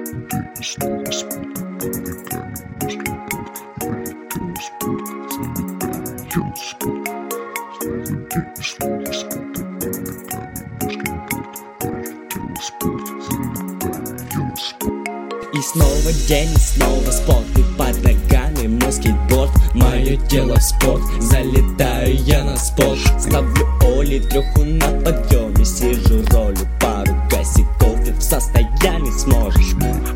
И снова спорт, под ногами баскетбол. Полетел спорт, залетаю я на спорт. Снова день и снова спорт, под ногами баскетбол. Полетел спорт, залетаю я на спорт. И снова день, и снова спорт, и под ногами мой скейтборд. Мое тело в спорт, залетаю я на спорт. Ставлю оли, треху на подъеме, сижу, ролю пару косяков. Ты в состоянии сможешь.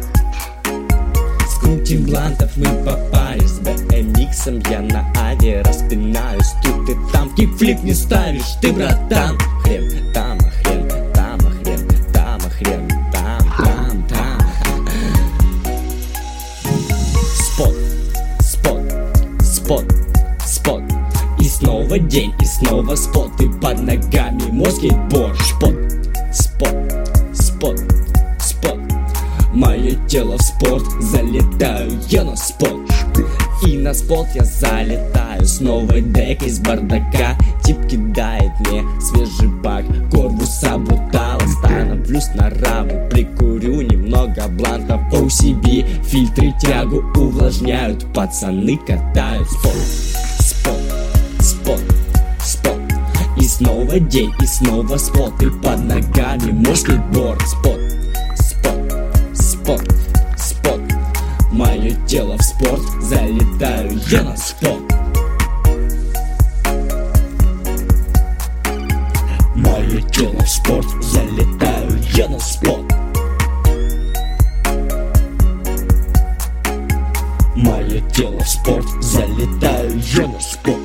Скрутим блантов мы по паре, с BMX-ом я на аве распинаюсь. Тут и там кикфлип не ставишь, ты, братан. Хрен там, а хрен там, а хрен там, а хрен там, там. Спот, спот, спот, спот. И снова день, и снова спот, и под ногами мой скейтборд. Спот, спот, спот, спот. Мое тело в спорт, залетаю я на спот. И на спот я залетаю с новой декой из бардака. Тип кидает мне свежий бак, корпуса бутала. Становлюсь на раму, прикурю немного блантов. OCB, фильтры тягу увлажняют, пацаны катают. Спот, спот, спот, спот. И снова день, и снова спот, и под ногами мой скейтборд. Спот, спот, спот, спот. Мое тело в спорт, залетаю я на спот. Мое тело в спорт, залетаю я на спот. Мое тело в спорт, залетаю я на спот.